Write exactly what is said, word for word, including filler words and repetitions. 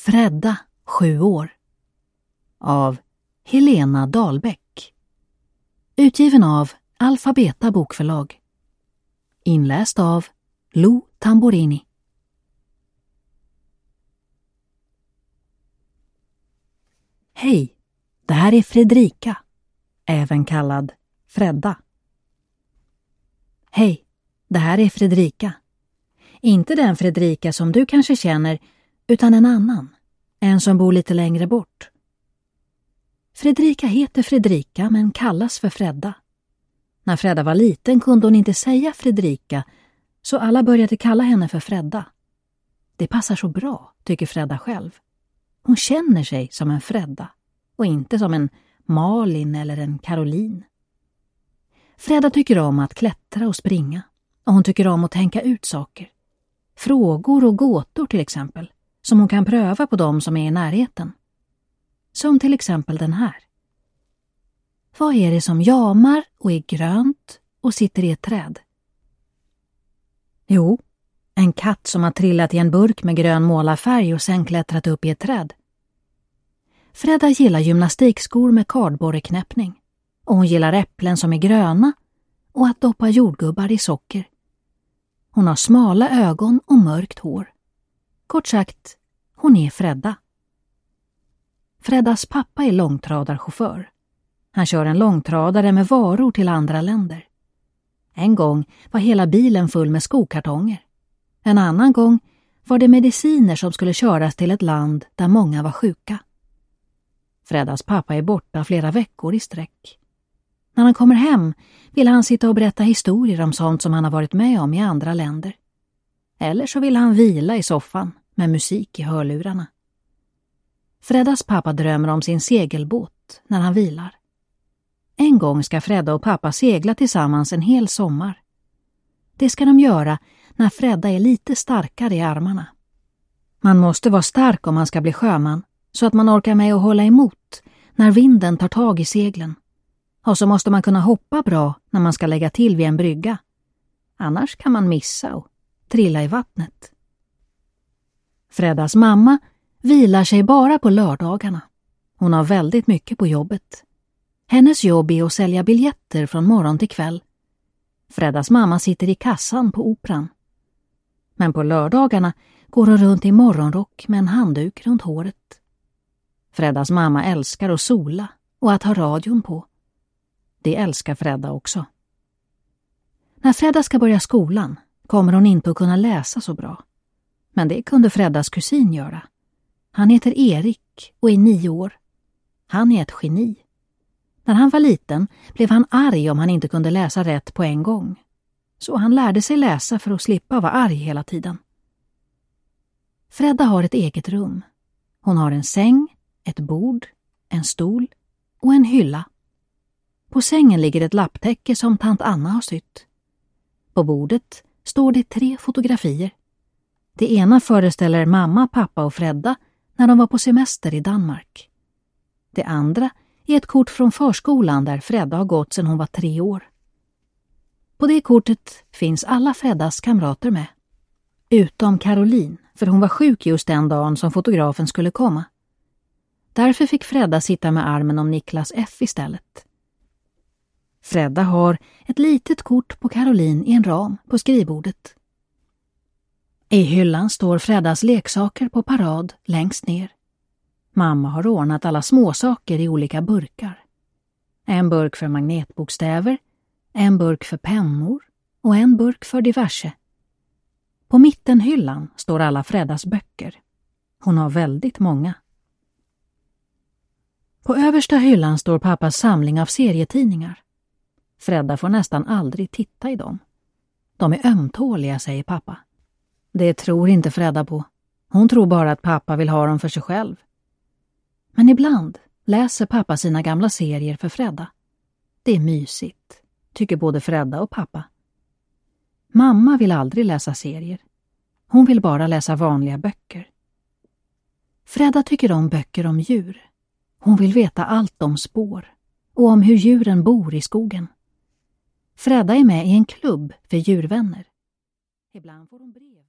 Fredda, sju år. Av Helena Dahlbäck. Utgiven av Alfabeta bokförlag. Inläst av Lo Tamborini. Hej, det här är Fredrika, även kallad Fredda. Hej, det här är Fredrika. Inte den Fredrika som du kanske känner, utan en annan. En som bor lite längre bort. Fredrika heter Fredrika men kallas för Fredda. När Fredda var liten kunde hon inte säga Fredrika, så alla började kalla henne för Fredda. Det passar så bra, tycker Fredda själv. Hon känner sig som en Fredda och inte som en Malin eller en Caroline. Fredda tycker om att klättra och springa, och hon tycker om att tänka ut saker. Frågor och gåtor till exempel, som hon kan pröva på dem som är i närheten. Som till exempel den här. Vad är det som jamar och är grönt och sitter i ett träd? Jo, en katt som har trillat i en burk med grön målarfärg och sen klättrat upp i ett träd. Fredda gillar gymnastikskor med kardborreknäppning, och hon gillar äpplen som är gröna och att doppa jordgubbar i socker. Hon har smala ögon och mörkt hår. Kort sagt, hon är Fredda. Freddas pappa är långtradarchaufför. Han kör en långtradare med varor till andra länder. En gång var hela bilen full med skokartonger. En annan gång var det mediciner som skulle köras till ett land där många var sjuka. Freddas pappa är borta flera veckor i sträck. När han kommer hem vill han sitta och berätta historier om sånt som han har varit med om i andra länder. Eller så vill han vila i soffan med musik i hörlurarna. Freddas pappa drömmer om sin segelbåt när han vilar. En gång ska Fredda och pappa segla tillsammans en hel sommar. Det ska de göra när Fredda är lite starkare i armarna. Man måste vara stark om man ska bli sjöman, så att man orkar med att hålla emot när vinden tar tag i seglen. Och så måste man kunna hoppa bra när man ska lägga till vid en brygga. Annars kan man missa och trilla i vattnet. Freddas mamma vilar sig bara på lördagarna. Hon har väldigt mycket på jobbet. Hennes jobb är att sälja biljetter från morgon till kväll. Freddas mamma sitter i kassan på operan. Men på lördagarna går hon runt i morgonrock med en handduk runt håret. Freddas mamma älskar att sola och att ha radion på. Det älskar Fredda också. När Fredda ska börja skolan kommer hon inte att kunna läsa så bra. Men det kunde Freddas kusin göra. Han heter Erik och är nio år. Han är ett geni. När han var liten blev han arg om han inte kunde läsa rätt på en gång. Så han lärde sig läsa för att slippa vara arg hela tiden. Fredda har ett eget rum. Hon har en säng, ett bord, en stol och en hylla. På sängen ligger ett lapptäcke som tant Anna har sytt. På bordet står det tre fotografier. Det ena föreställer mamma, pappa och Fredda när de var på semester i Danmark. Det andra är ett kort från förskolan där Fredda har gått sedan hon var tre år. På det kortet finns alla Freddas kamrater med. Utom Caroline, för hon var sjuk just den dagen som fotografen skulle komma. Därför fick Fredda sitta med armen om Niklas F istället. Fredda har ett litet kort på Caroline i en ram på skrivbordet. I hyllan står Freddas leksaker på parad längst ner. Mamma har ordnat alla småsaker i olika burkar. En burk för magnetbokstäver, en burk för pennor och en burk för diverse. På mittenhyllan står alla Freddas böcker. Hon har väldigt många. På översta hyllan står pappas samling av serietidningar. Fredda får nästan aldrig titta i dem. De är ömtåliga, säger pappa. Det tror inte Fredda på. Hon tror bara att pappa vill ha dem för sig själv. Men ibland läser pappa sina gamla serier för Fredda. Det är mysigt, tycker både Fredda och pappa. Mamma vill aldrig läsa serier. Hon vill bara läsa vanliga böcker. Fredda tycker om böcker om djur. Hon vill veta allt om spår och om hur djuren bor i skogen. Fredda är med i en klubb för djurvänner. Ibland får hon brev.